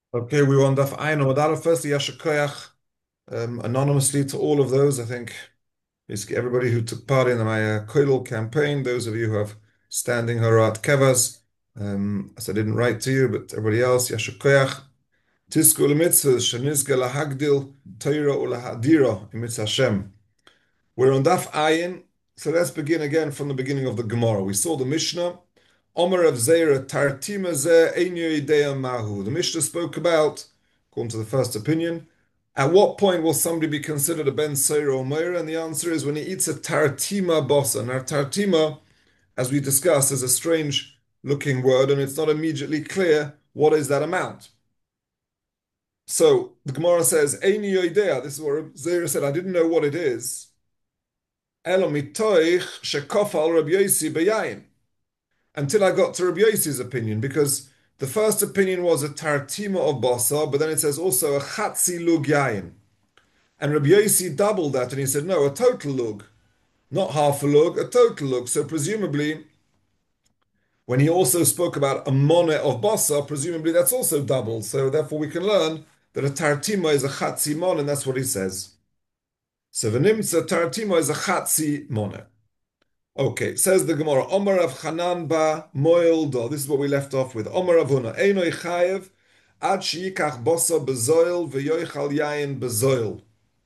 Okay, we were on Daf Ayin Amadala. Firstly, Yashakoyach, anonymously to all of those, I think, basically everybody who took part in my Koilul campaign, those of you who have standing Harat Kevas, as I didn't write to you, but everybody else, Yashakoyach, Tisku L'mitzvah, Shanizga Lahagdil, Torah Ulahadira, Mitzvah Hashem. We're on Daf Ayin, so let's begin again from the beginning of the Gemara. We saw the Mishnah, Omer of Zera Tartima Ze Einyo Idea Mahu. The Mishnah spoke about, according to the first opinion, at what point will somebody be considered a Ben Seira or Meira? And the answer is when he eats a Tartima bossa. Now, Tartima, as we discussed, is a strange looking word, and it's not immediately clear what is that amount. So the Gemara says, Einyo Idea. This is what Zera said, I didn't know what it is. Elo mitoich shekofal Rabbi Yosi beyayin. Until I got to Rabbi Yossi's opinion, because the first opinion was a tartima of basar, but then it says also a chatzi lug yayin. And Rabbi Yossi doubled that, and he said, no, a total lug, not half a lug, a total lug. So presumably, when he also spoke about a moneh of basar, presumably that's also double. So therefore we can learn that a tartima is a chatzi mon, and that's what he says. So v'nimtza tartima is a chatzi moneh. Okay, says the Gemara, Omar of Chanan ba Moildo. This is what we left off with. Omar of Huna, Einoi Chayev, Ad Shikach Bosa Bezoil, V'yoichal Yain Bezoil,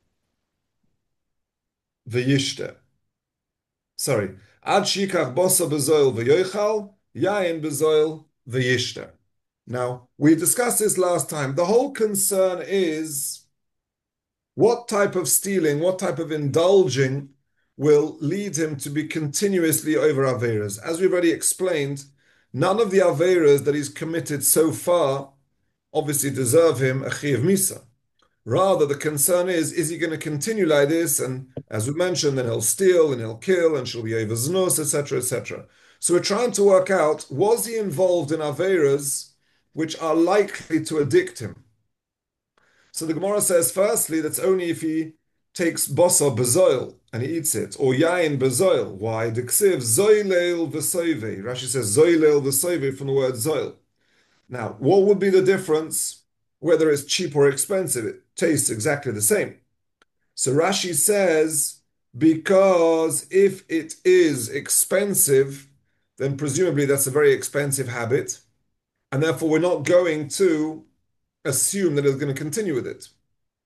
V'yishte. Sorry, Ad Shikach Bosa Bezoil, V'yoichal, Yain Bezoil, V'yishte. Now, we discussed this last time. The whole concern is what type of stealing, what type of indulging will lead him to be continuously over Averas. As we've already explained, none of the Averas that he's committed so far obviously deserve him a Chiyav Misa. Rather, the concern is he going to continue like this? And as we mentioned, then he'll steal and he'll kill and she'll be over Znus, etc., etc. So we're trying to work out, was he involved in Averas which are likely to addict him? So the Gemara says, firstly, that's only if he takes bosa bezoil and he eats it, or yain bezoil. Why? The ksiv zoileil v'soive. Rashi says zoileil v'soive from the word zoil. Now, what would be the difference whether it's cheap or expensive? It tastes exactly the same. So Rashi says, because if it is expensive, then presumably that's a very expensive habit, and therefore we're not going to assume that it's going to continue with it.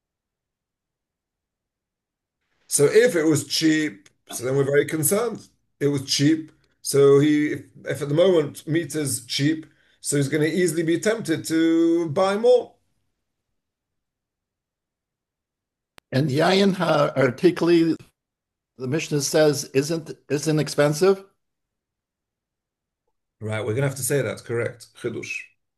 So if it was cheap, so then we're very concerned. It was cheap. So if at the moment meat is cheap, so he's going to easily be tempted to buy more. And yayin artically, the Mishnah says isn't expensive. Right, we're going to have to say that's correct. Chidush.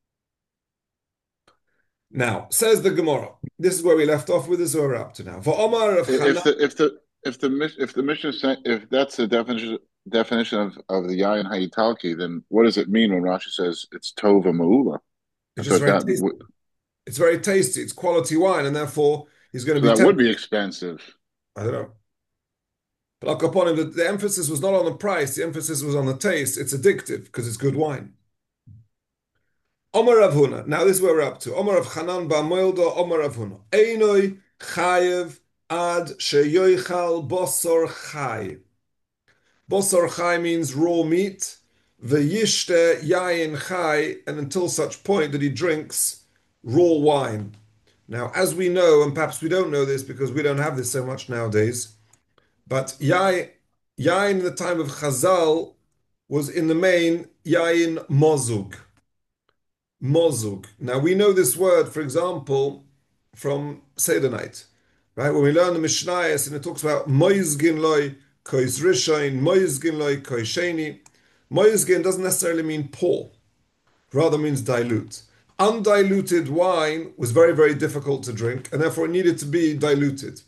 Now, says the Gemara. This is where we left off with. This is where we're up to now. For Omar of Chana. If the mission if that's the definition of the yayin hayitalki, then what does it mean when Rashi says it's tova ma'ula? I It's just thought very that tasty. It's very tasty. It's quality wine, and therefore he's going so to be that would tempted. be expensive. I don't know. But like upon him, the emphasis was not on the price, the emphasis was on the taste. It's addictive because it's good wine. Omar Rav Huna. Now this is where we're up to. Omar Rav Chanan ba Moildo, Omar Rav Huna. Einoi chayev ad sheyoichal bosor chay. Bosor chay means raw meat. V'yishte yayin chay, and until such point that he drinks raw wine. Now, as we know, and perhaps we don't know this because we don't have this so much nowadays, but yain in the time of Chazal was in the main yain mozug. Mozug. Now we know this word, for example, from Seder night, right? When we learn the Mishnayos and it talks about moizgin loy kois rishain, moizgin loy kois sheni. Moizgin doesn't necessarily mean pour, rather means dilute. Undiluted wine was very, very difficult to drink, and therefore it needed to be diluted.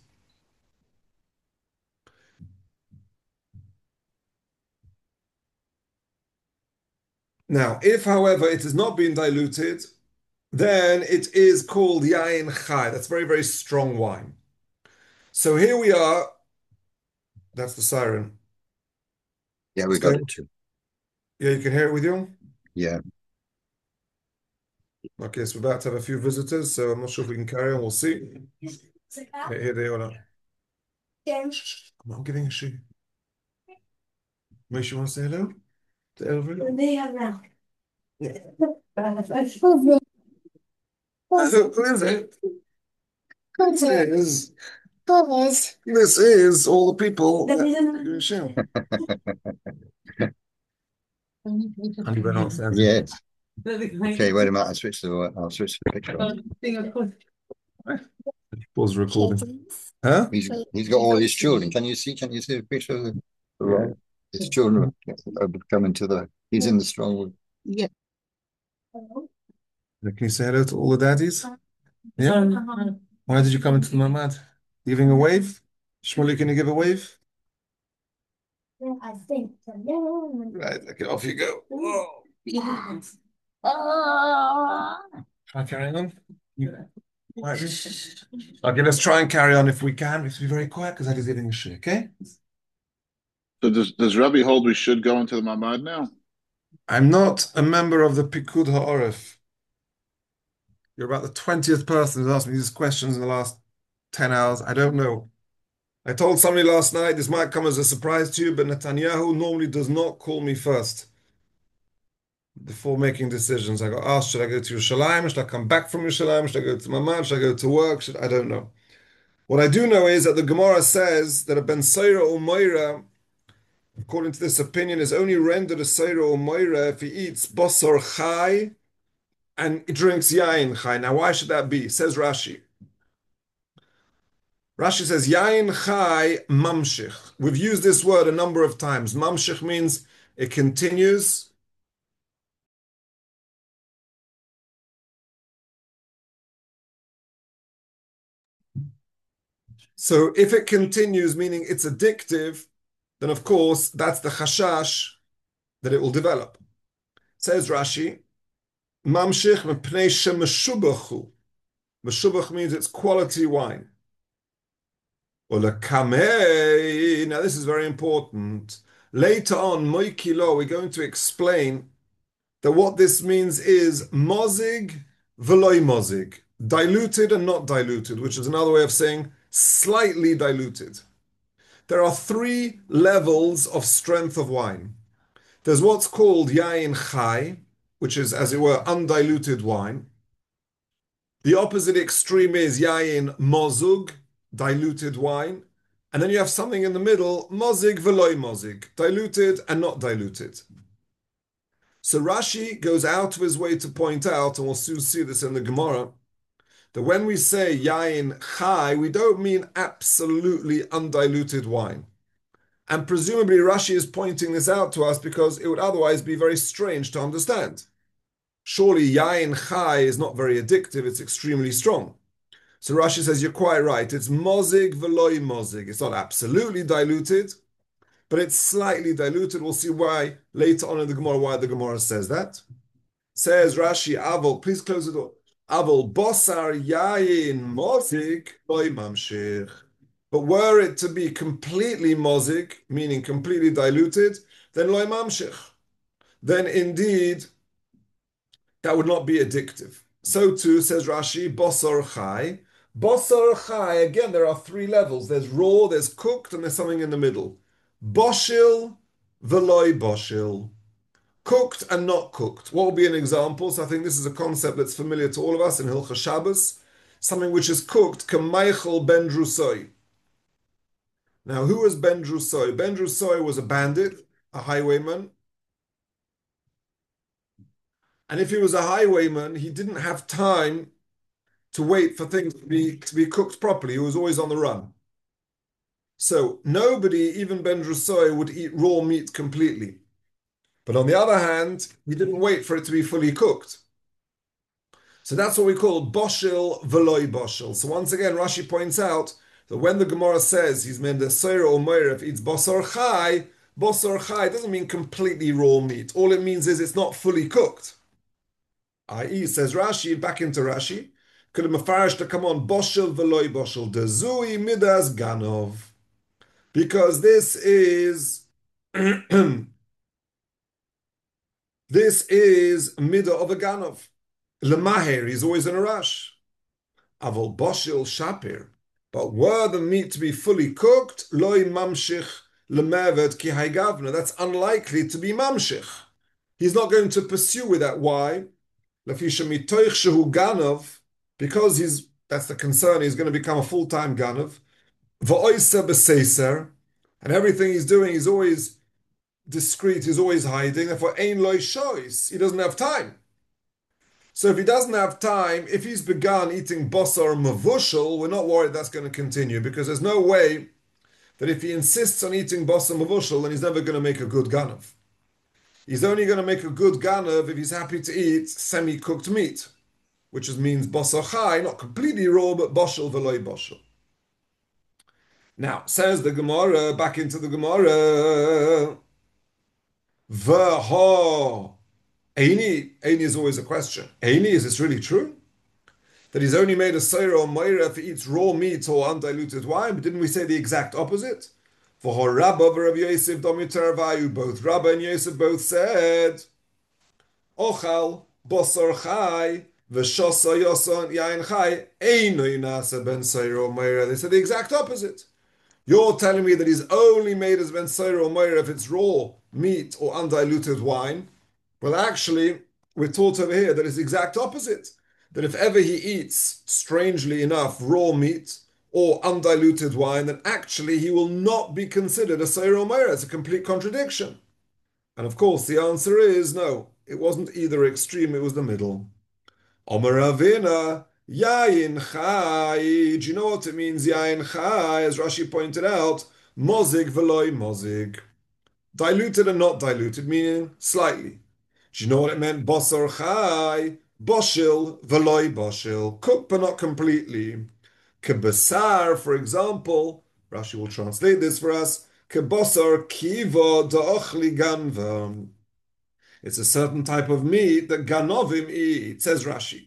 Now, if, however, it has not been diluted, then it is called yain chai. That's very, very strong wine. So here we are. That's the siren. Yeah, we got it too. Yeah, you can hear it with you? Yeah. Okay, so we're about to have a few visitors, so I'm not sure if we can carry on. We'll see. Here they are. I'm getting a shoe. Moshe, you want to say hello to Elvin? Who is it? This is all the people. Yes. Okay, wait a minute. I'll switch the picture on. Pause recording. Huh? He's got all his children. Can you see the picture of the right? His children are coming to the he's in the strong room. Can you say hello to all the daddies? Yeah. Why did you come into the mamad? Giving a wave? Shmuley, can you give a wave? I think so. Yeah. Right, okay, off you go. Whoa. Yes. Try carrying on. Okay, let's try and carry on if we can. We have to be very quiet because that is giving a shit, okay? So does Rabbi hold we should go into the Mamad now? I'm not a member of the Pikud Ha'oref. You're about the 20th person who's asked me these questions in the last 10 hours. I don't know. I told somebody last night, this might come as a surprise to you, but Netanyahu normally does not call me first before making decisions. I got asked, should I go to Yerushalayim? Should I come back from Yerushalayim? Should I go to Mamad? Should I go to work? I don't know. What I do know is that the Gemara says that a Ben Seira or Moira, according to this opinion, is only rendered a Seira or Moira if he eats Basar Chai and drinks Yain Chai. Now, why should that be? Says Rashi. Rashi says, Yain Chai Mamshich. We've used this word a number of times. Mamshich means it continues. So if it continues, meaning it's addictive, then of course that's the chashash that it will develop. Says Rashi, Mamshich mepnei shemeshubachu. Meshubach means it's quality wine. Olakamei. Now this is very important. Later on, Moikilo, we're going to explain that what this means is mozig veloy mozig, diluted and not diluted, which is another way of saying slightly diluted. There are three levels of strength of wine. There's what's called yain chai, which is, as it were, undiluted wine. The opposite extreme is yain mozug, diluted wine. And then you have something in the middle, mozig veloy mozig, diluted and not diluted. So Rashi goes out of his way to point out, and we'll soon see this in the Gemara, that when we say yain chai, we don't mean absolutely undiluted wine. And presumably Rashi is pointing this out to us because it would otherwise be very strange to understand. Surely yain chai is not very addictive, it's extremely strong. So Rashi says, you're quite right, it's mozig veloy mozig. It's not absolutely diluted, but it's slightly diluted. We'll see why later on in the Gemara, why the Gemara says that. Says Rashi, Avol, please close the door. Avol bosar yain mozig loy mamshich. But were it to be completely mozik, meaning completely diluted, then loy mamshich. Then indeed, that would not be addictive. So too, says Rashi, bosar chai. Bosar chai, again, there are three levels. There's raw, there's cooked, and there's something in the middle. Boshil, veloy boshil. Cooked and not cooked. What would be an example? So I think this is a concept that's familiar to all of us in Hilchah Shabbos. Something which is cooked, k'meichel ben drusoi. Now, who was Ben Drusoi? Ben Drusoi was a bandit, a highwayman. And if he was a highwayman, he didn't have time to wait for things to be cooked properly. He was always on the run. So nobody, even Ben Drusoi, would eat raw meat completely. But on the other hand, he didn't wait for it to be fully cooked. So that's what we call boshil veloy boshil. So once again, Rashi points out that when the Gemara says he's made a seira or moira if eats basar chai doesn't mean completely raw meat. All it means is it's not fully cooked. I.e., says Rashi, back into Rashi, could have mafarish to come on boshil veloy boshil dezui midas ganov, because this is this is midah of a ganov. Lemaher, he's always in a rush. Avol boshil shapir. But were the meat to be fully cooked, loy mamshich lemevet ki haygavna. That's unlikely to be mamshich. He's not going to pursue with that. Why? Lafisha mitoich shehu ganov, because that's the concern. He's going to become a full-time ganov. Va'oisa b'seiser, and everything he's doing, he's always discreet. He's always hiding. Therefore, ein loy shois. He doesn't have time. So if he doesn't have time, if he's begun eating basar mavushal, we're not worried that's going to continue, because there's no way that if he insists on eating basar mavushal, then he's never going to make a good ganav. He's only going to make a good ganav if he's happy to eat semi-cooked meat, which means basar chai, not completely raw, but bashal v'loy bashal. Now, says the Gemara, back into the Gemara, v'ha. Eini is always a question. Eini, is this really true? That he's only made a seira or moira if he eats raw meat or undiluted wine? But didn't we say the exact opposite? For Rabba Rav Yosef Domitar Vayu, both Rabba and Yosef both said, Ochal Bosar Chai V'Shosa Yoson Yain Chai Eino Nasa Ben Seira or moira. They said the exact opposite. You're telling me that he's only made as Ben Seira or moira if it's raw meat or undiluted wine. Well, actually, we're taught over here that it's the exact opposite. That if ever he eats, strangely enough, raw meat or undiluted wine, then actually he will not be considered a Seir or Meir. It's a complete contradiction. And of course, the answer is no. It wasn't either extreme, it was the middle. Omer Ravina, Yayin Chai. Do you know what it means, Yayin Chai? As Rashi pointed out, Mozig veloy mozig. Diluted and not diluted, meaning slightly. Do you know what it meant? Basar chai, boshil, veloy boshil. Cooked but not completely. Kebasar, for example, Rashi will translate this for us. Kebasar kiva da'ochli ganva. It's a certain type of meat that ganovim eat, says Rashi.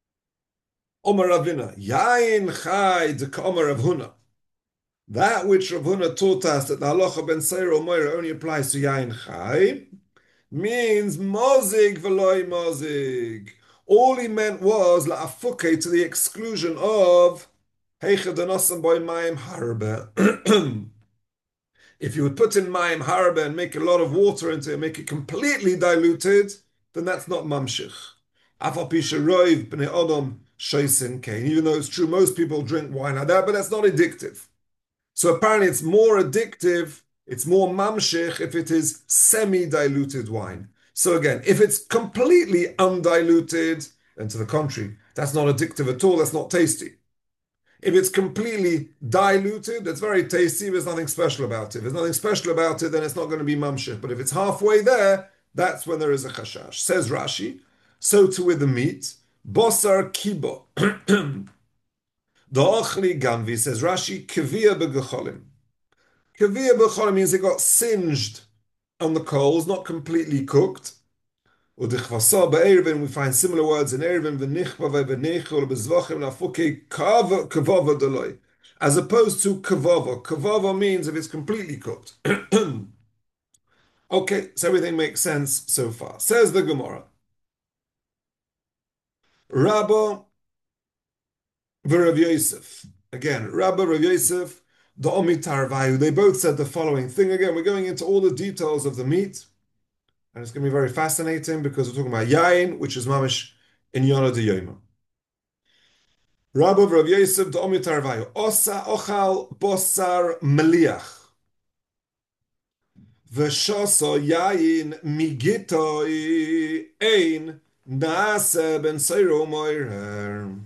Omer Ravina, yain chai de Omer Rav Huna. That which Rav Huna taught us that the halacha ben seir or moira only applies to yain chai means mozig veloy mozig. All he meant was la'afuke, to the exclusion of heichad anosam boy mayim harbe. If you would put in mayim harbe and make a lot of water into it, make it completely diluted, then that's not mamshich. Afal pi sheroiv b'nei odom shoisin kain. Even though it's true, most people drink wine like that, but that's not addictive. So apparently it's more addictive, it's more mamshich if it is semi-diluted wine. So again, if it's completely undiluted, then to the contrary, that's not addictive at all, that's not tasty. If it's completely diluted, that's very tasty, but there's nothing special about it. If there's nothing special about it, then it's not going to be mamshich. But if it's halfway there, that's when there is a chashash. Says Rashi, so too with the meat, bosar kibo. The ochli ganvi, says Rashi, kavia begecholim. Kavia begecholim means it got singed on the coals, not completely cooked. Udichvasa be'erevin, we find similar words in erevin, v'nichva ve'nechol bezvachim lafuke kavava deloi, as opposed to kavava. Kavava means if it's completely cooked. Okay, so everything makes sense so far. Says the Gemara. Rabba Rav Yosef. Again, Rabba, Rav Yosef, the Omitar Vayu. They both said the following thing. Again, we're going into all the details of the meat. And it's going to be very fascinating because we're talking about yain, which is mamish in Yonah de Yoma. Rabba Rav Yosef, the Omitar Vayu. Osa ochal bosar meliach. V'shoso yain migitoi ein nase ben seiro moirer.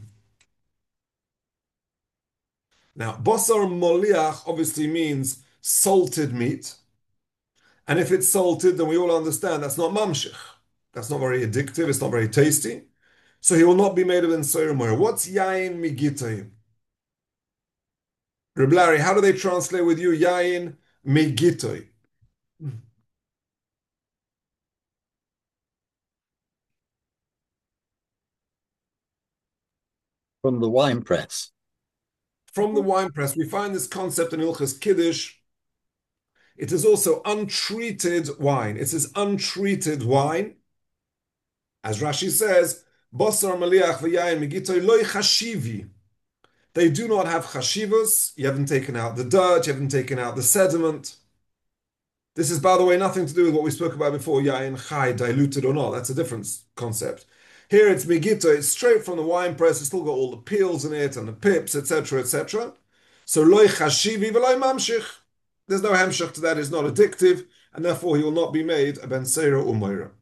Now, basar moliach obviously means salted meat. And if it's salted, then we all understand that's not mamshich. That's not very addictive. It's not very tasty. So he will not be made of ensoir moir. What's yain migitay? Reb Larry, how do they translate with you yain migitay? From the wine press. From the wine press, we find this concept in Ilchas Kiddush. It is also untreated wine. It is untreated wine. As Rashi says, Basar maliach v'yayin migitoi loy chashivi. They do not have chashivas. You haven't taken out the dirt, you haven't taken out the sediment. This is, by the way, nothing to do with what we spoke about before, yain chai, diluted or not. That's a different concept. Here it's migito, it's straight from the wine press. It's still got all the peels in it and the pips, etc., etc. So loy chashivi v'loy mamshich. There's no hamshach to that. It's not addictive, and therefore he will not be made a ben seira umayra.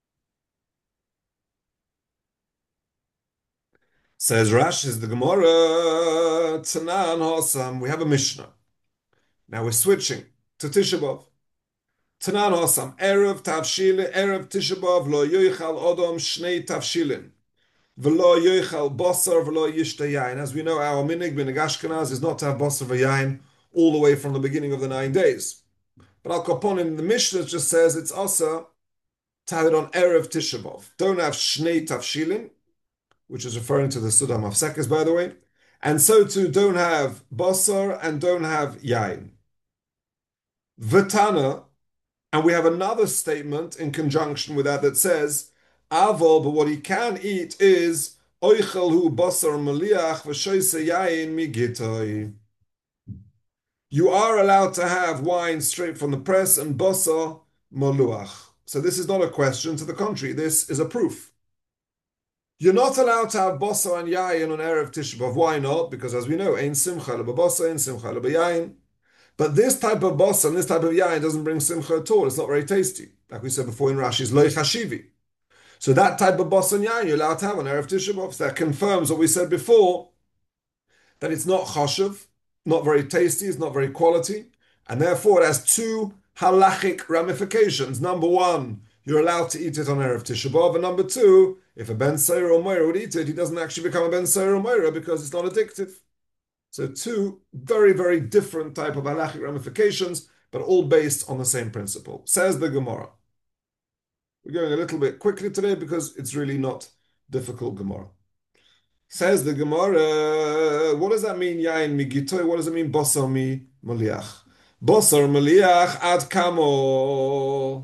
Says Rash is the Gemara Tanan Hosam. We have a Mishnah. Now we're switching to Tisha B'Av. Tanan Hosam Erev Tavshilin Erev Tisha B'Av Lo Yoichal Odom Shnei Tavshilin V'Lo Yoichal Basar V'Lo Yishta Yain. As we know, our minig Ashkenaz is not to have Basar v'Yain all the way from the beginning of the 9 days. But Al Kaponim, the Mishnah just says it's also to have it on Erev Tisha B'Av. Don't have Shnei Tavshilin, which is referring to the Suda Mafsekes, by the way. And so too, don't have Basar and don't have Yain. V'tana, and we have another statement in conjunction with that says, Avol, but what he can eat is Oichel hu Basar Maliach v'shoyse Yain migitoi. You are allowed to have wine straight from the press and Basar Maluach. So this is not a question, to the contrary, this is a proof. You're not allowed to have bossa and yayin on Erev Tisha B'Av. Why not? Because as we know, ein simcha l'bossa, ein simcha l'yayin. But this type of bossa and this type of yayin doesn't bring simcha at all. It's not very tasty. Like we said before in Rashi's loy chashivi. So that type of bossa and yayin you're allowed to have on Erev Tisha B'Av. So that confirms what we said before, that it's not chashiv, not very tasty, it's not very quality, and therefore it has two halachic ramifications. Number one, you're allowed to eat it on Erev Tisha B'Av, and number two, if a ben seira or moira would eat it, he doesn't actually become a ben seira or moira because it's not addictive. So two very, very different type of halachic ramifications, but all based on the same principle. Says the Gemara. We're going a little bit quickly today because it's really not difficult Gemara. Says the Gemara, what does that mean, yain migitoy? What does it mean, basar mi maliach? Basar maliach ad kamo.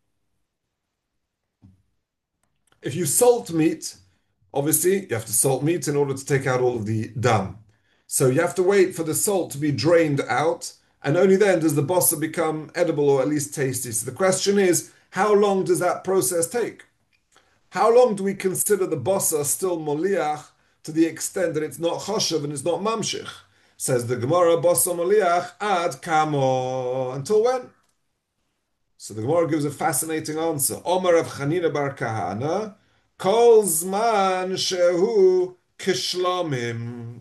If you salt meat, obviously you have to salt meat in order to take out all of the dam. So you have to wait for the salt to be drained out, and only then does the basar become edible or at least tasty. So the question is, how long does that process take? How long do we consider the basar still moliach to the extent that it's not choshev and it's not mamshich? Says the Gemara, basar moliach ad kamo. Until when? So the Gemara gives a fascinating answer. Omar of Chanina bar Kahana, kol zman shehu kishlomim.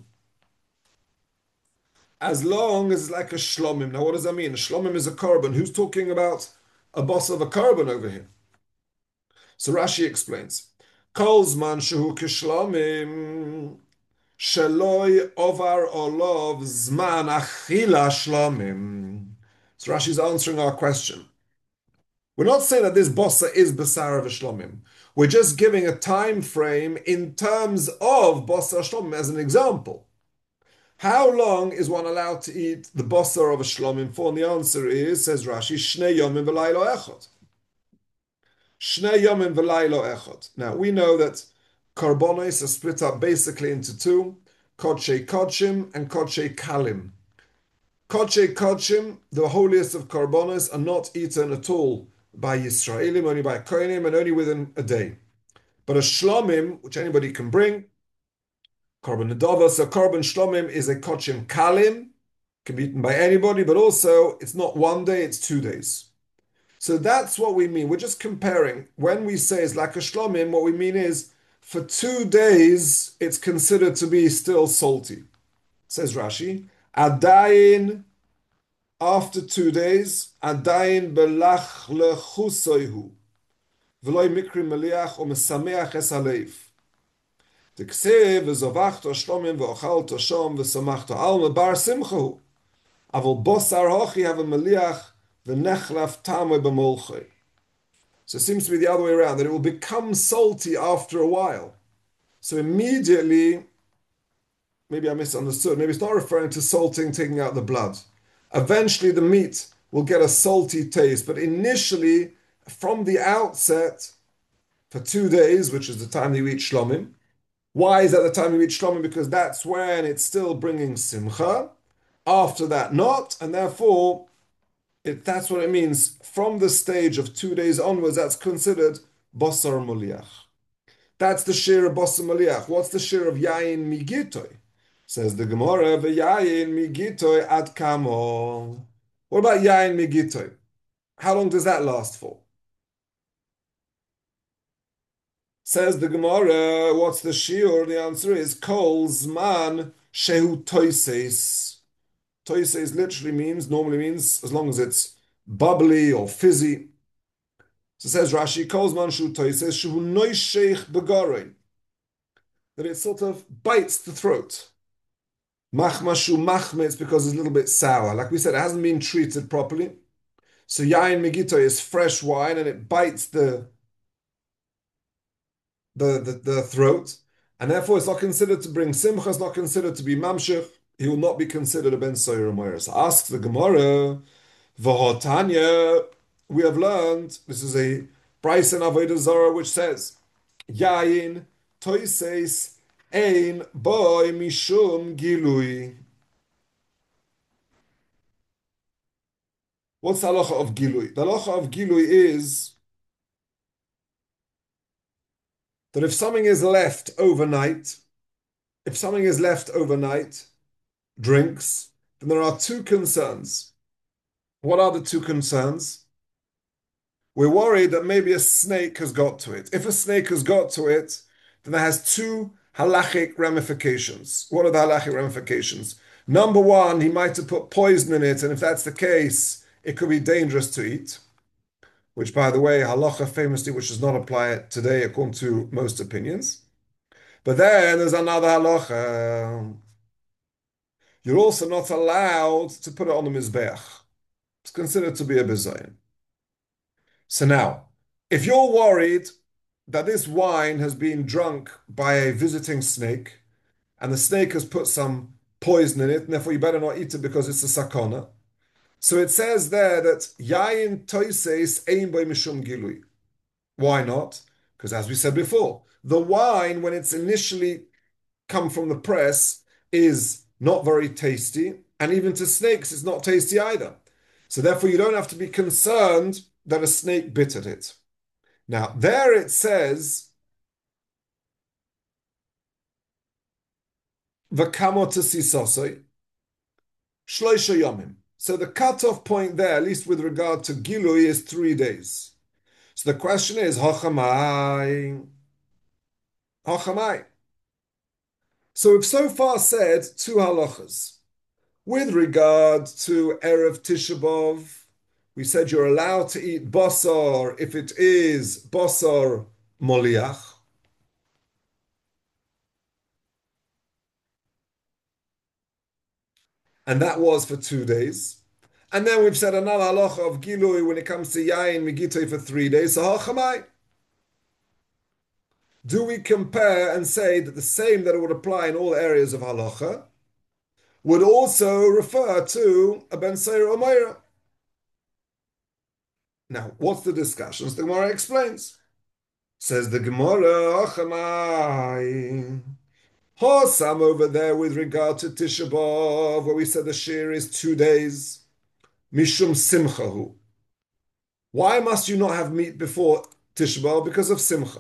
As long as it's like a shlomim. Now what does that mean? A shlomim is a korban. Who's talking about a boss of a korban over here? So Rashi explains. Kol zman shehu kishlomim sheloi ovar olov zman achila shlomim. So Rashi's answering our question. We're not saying that this bossa is Basar of Shlomim. We're just giving a time frame in terms of bossa Shlomim as an example. How long is one allowed to eat the bossa of a Shlomim for? And the answer is, says Rashi, Shnei Yomim v'laylo echot. Shnei Yomim v'laylo echot. Now, we know that Karbonos are split up basically into two, Kodshei Kodshim and Kodshei Kalim. Kodshei Kodshim, the holiest of Karbonos, are not eaten at all by Yisraelim, only by Kohanim, and only within a day. But a Shlomim, which anybody can bring, Korban Nedava, so Korban Shlomim is a Kodshim Kalim, can be eaten by anybody, but also it's not 1 day, it's 2 days. So that's what we mean. We're just comparing. When we say it's like a Shlomim, what we mean is for 2 days, it's considered to be still salty. Says Rashi, Adayin, after 2 days, Adayin belach lechusoihu, v'loi mikri meliach o mesameach es haleiv. T'kseh v'zovachto shlomim v'ochalto shom v'samachto alma bar simchahu. Avol bosar hochi have a meliach v'nechlaf tamoi b'molchoi. So it seems to be the other way around, that it will become salty after a while. So immediately, maybe I misunderstood, maybe it's not referring to salting, taking out the blood. Eventually the meat will get a salty taste, but initially, from the outset, for 2 days, which is the time you eat shlomim. Why is that the time you eat shlomim? Because that's when it's still bringing simcha. After that, not, and therefore, that's what it means. From the stage of 2 days onwards, that's considered basar muliach. That's the share of basar muliach. What's the share of yayin migitoy? Says the Gemara, v'yayin migitoy ad kamo. What about yayin migitoy? How long does that last for? Says the Gemara, what's the shiur? The answer is kol zman shehu toises. Toises normally means as long as it's bubbly or fizzy. So says Rashi, kol zman shehu toises shehu noisheich begarein. That it sort of bites the throat. Machmashu machme, it's because it's a little bit sour. Like we said, it hasn't been treated properly. So yain megitoy is fresh wine and it bites the throat, and therefore it's not considered to bring simcha, it's not considered to be mamshech, he will not be considered a ben soyer moyer. So asks the Gemara, v'hotanya, we have learned, this is a Bryce and Avodah Zarah, which says, yain toises ein boy mishum gilui. What's the halacha of gilui? The halacha of gilui is that if something is left overnight, drinks, then there are two concerns. What are the two concerns? We're worried that maybe a snake has got to it. If a snake has got to it, then that has two halachic ramifications. What are the halachic ramifications? Number one, he might have put poison in it, and if that's the case, it could be dangerous to eat. Which, by the way, halacha famously, which does not apply today according to most opinions. But then there's another halacha. You're also not allowed to put it on the mizbeach. It's considered to be a bizayin. So now, if you're worried that this wine has been drunk by a visiting snake, and the snake has put some poison in it, and therefore you better not eat it because it's a sakana. So it says there that yayin toises ein by mishum gilui. Why not? Because as we said before, the wine, when it's initially come from the press, is not very tasty, and even to snakes, it's not tasty either. So therefore, you don't have to be concerned that a snake bit at it. Now, there it says, V'kamot shloisha yomim. So the cutoff point there, at least with regard to Gilui, is 3 days. So the question is, Hachamai. So we've so far said two halachas. With regard to Erev Tisha B'Av, we said you're allowed to eat basar if it is basar moliach. And that was for 2 days. And then we've said another halacha of Gilui when it comes to Yain Megitoi for 3 days. So Hachamai. Do we compare and say that the same that it would apply in all areas of halacha would also refer to a ben Seir or Meira? Now, what's the discussion? The Gemara explains. Says the Gemara, Achamai. Hosam over there with regard to Tisha B'Av, where we said the shir is 2 days. Mishum simchahu. Why must you not have meat before Tisha B'Av? Because of simcha.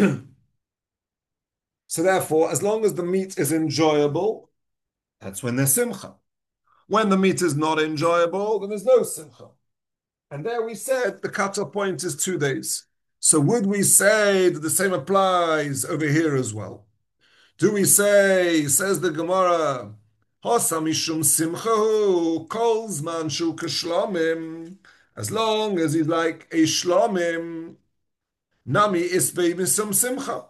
So therefore, as long as the meat is enjoyable, that's when there's simcha. When the meat is not enjoyable, then there's no simcha. And there we said the cutoff point is 2 days. So would we say that the same applies over here as well? Do we say, says the Gemara, Hosa mishum simchahu, kol zman shu kashlomim, as long as he's like a shlomim, nami isbei misum simcha.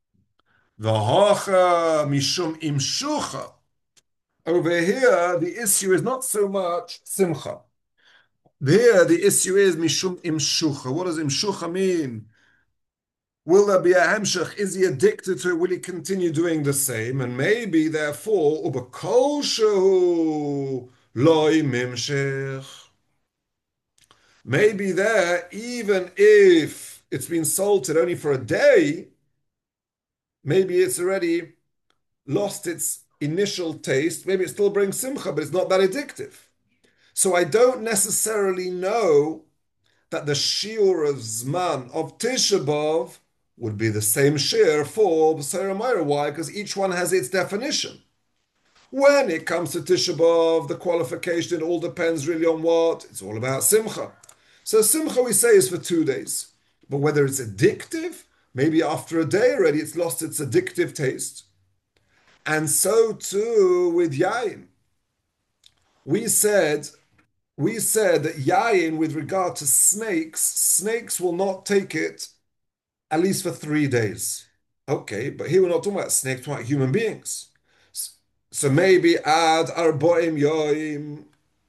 V'hocha mishum imshucha. Over here, the issue is not so much simcha. Here, the issue is mishum imshucha. What does imshucha mean? Will there be a hemshech? Is he addicted to it? Will he continue doing the same? And maybe, therefore, ubekol shehu loy mimshech. Maybe there, even if it's been salted only for a day, maybe it's already lost its initial taste. Maybe it still brings simcha, but it's not that addictive. So I don't necessarily know that the shiur of Zman of Tisha B'Av would be the same shiur for B'Seir Meira. Why? Because each one has its definition. When it comes to Tisha B'Av, the qualification, it all depends really on what. It's all about Simcha. So Simcha, we say, is for 2 days. But whether it's addictive, maybe after a day already, it's lost its addictive taste. And so too with Yain. We said that Yain, with regard to snakes will not take it at least for 3 days. Okay, but here we're not talking about snakes, we're talking about human beings. So maybe ad arboim yoim,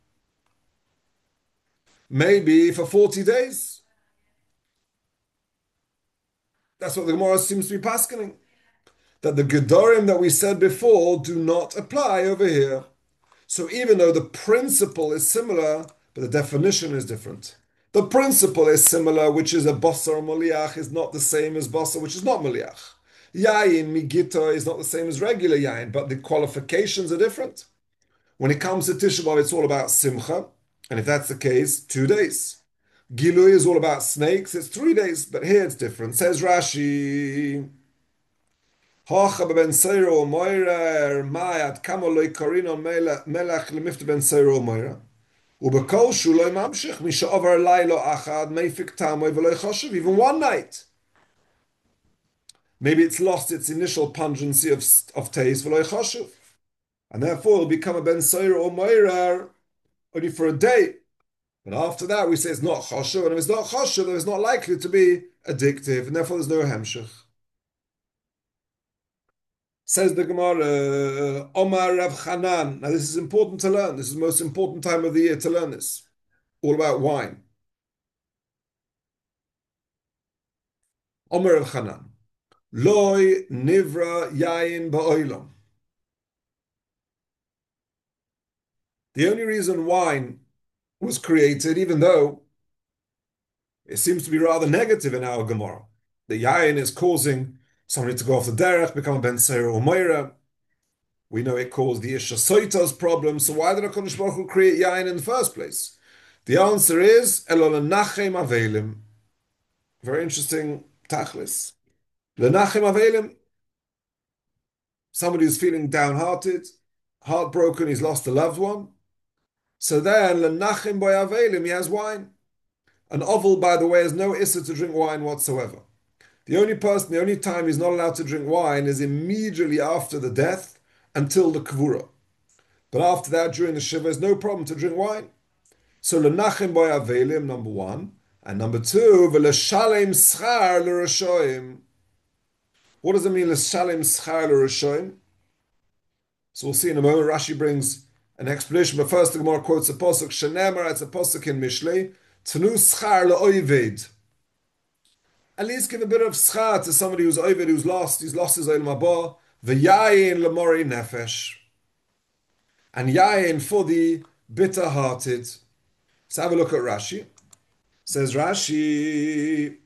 maybe for 40 days. That's what the Gemara seems to be paskening. That the Gedorim that we said before do not apply over here. So even though the principle is similar, but the definition is different. The principle is similar, which is a basar moliach is not the same as basar, which is not moliach. Yain migita is not the same as regular yain, but the qualifications are different. When it comes to Tisha B'Av, it's all about simcha, and if that's the case, 2 days. Gilui is all about snakes, it's 3 days, but here it's different. Says Rashi, Hocha ben Seiro Moira Mayat Kamoloi Korino Melech Lemifta ben Seiro Moira. Ubekol Shuloi Mamshich Misha Over Lailo Achad Meifik Tamoy Veloy Choshev, even one night. Maybe it's lost its initial pungency of taste, Veloy Choshev. And therefore it'll become a ben Seiro or Moira only for a day. But after that we say it's not Choshev, and if it's not Choshev, then it's not likely to be addictive, and therefore there's no Hemshich. Says the Gemara, Omar Rav Chanan. Now this is important to learn. This is the most important time of the year to learn this. All about wine. Omar Rav Chanan. Loi nivra yain ba'olam. The only reason wine was created, even though it seems to be rather negative in our Gemara, the yain is causing somebody to go off the derech, become a ben seir or moira. We know it caused the Isha Soita's problem, so why did HaKadosh Baruch Hu create yain in the first place? The answer is Elo lenachem avelim. Very interesting tachlis. Lenachem avelim. Somebody who's feeling downhearted, heartbroken, he's lost a loved one. So then, lenachem boy avelim, he has wine. An oval, by the way, has no issa to drink wine whatsoever. The only time he's not allowed to drink wine is immediately after the death until the kvura. But after that, during the shiva, there's no problem to drink wine. So lenachem boy avelim, number one. And number two, v'leshalem schar l'rashoim. What does it mean, l'shalem schar l'rashoim? So we'll see in a moment. Rashi brings an explanation, but first the Gemara quotes a posuk. Shenemar, it's a posuk in Mishlei. Tnu schar l'oived. At least give a bit of schar to somebody who's oived, who's lost. He's lost his olam haba. V'yayin l'mori nefesh. And yayin for the bitter-hearted. Let's have a look at Rashi. Says Rashi,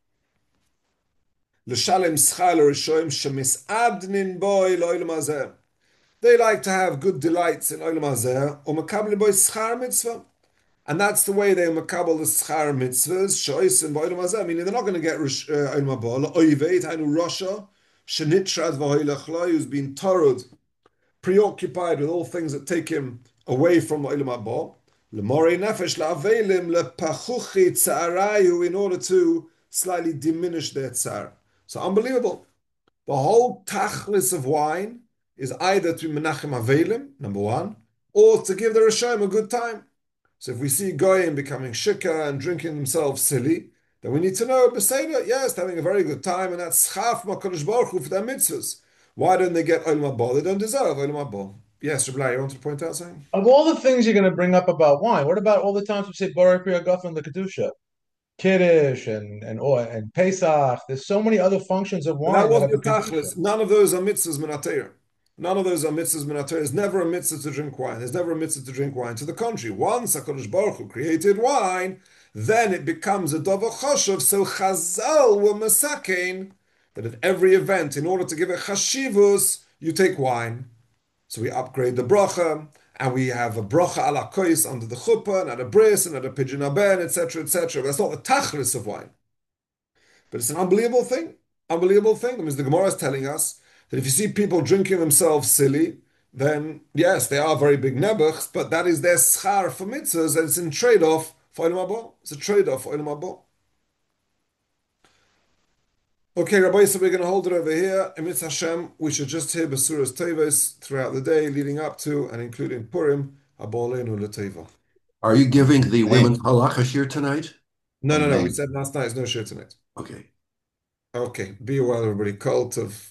L'shalem schar l'rishoim shemis'abdnin boi l'olam hazeh. They like to have good delights in olam hazeh, or makabel boi schar mitzvah. And that's the way they makabel the schar mitzvahs, shoysim boi olam hazeh, meaning they're not going to get olam haba, l'oiveit, hainu rasha, shenitrad v'hoylech lo, who's been torud, preoccupied with all things that take him away from olam haba. L'morei nefesh la'avelim lepachuchi tzarayu, in order to slightly diminish their tzar. So unbelievable. The whole tachlis of wine is either to menachem avelim, number one, or to give the Rishonim a good time. So if we see goyim becoming shikah and drinking themselves silly, then we need to know, Beseda, yes, they're having a very good time, and that's chaf ma'kadosh baruch hu for their mitzvahs. Why don't they get olam haba? They don't deserve olam haba. Yes, Rabbi, you wanted to point out something? Of all the things you're going to bring up about wine, what about all the times we say Borei Pri Hagaf and the Kedusha? Kiddush and Pesach. There's so many other functions of wine. That wasn't the tachlis. None of those are mitzvahs minatayr. None of those are mitzvahs minatayr. There's never a mitzvah to drink wine. There's never a mitzvah to drink wine. To the contrary, once HaKadosh Baruch Hu created wine, then it becomes a Dover Choshev. So Chazal were Masakein that at every event, in order to give it Chashivus, you take wine. So we upgrade the bracha, and we have a bracha ala kois under the chuppah, and at a bris, and at a pidyon aben, etc., etc. That's not the tachlis of wine. But it's an unbelievable thing. Unbelievable thing. Because the Gemara is telling us that if you see people drinking themselves silly, then yes, they are very big nebuchs, but that is their schar for mitzvahs, and it's in trade-off for Olam Haba. It's a trade-off for Olam Haba. Okay, Rabbi, so we're going to hold it over here. Emitz Hashem, we should just hear Basuras Teves throughout the day, leading up to and including Purim. Abolenu L'Teva. Are you giving the women's halacha shir tonight? No. We said last night is no shir tonight. Okay. Okay. Be well, everybody. Cult of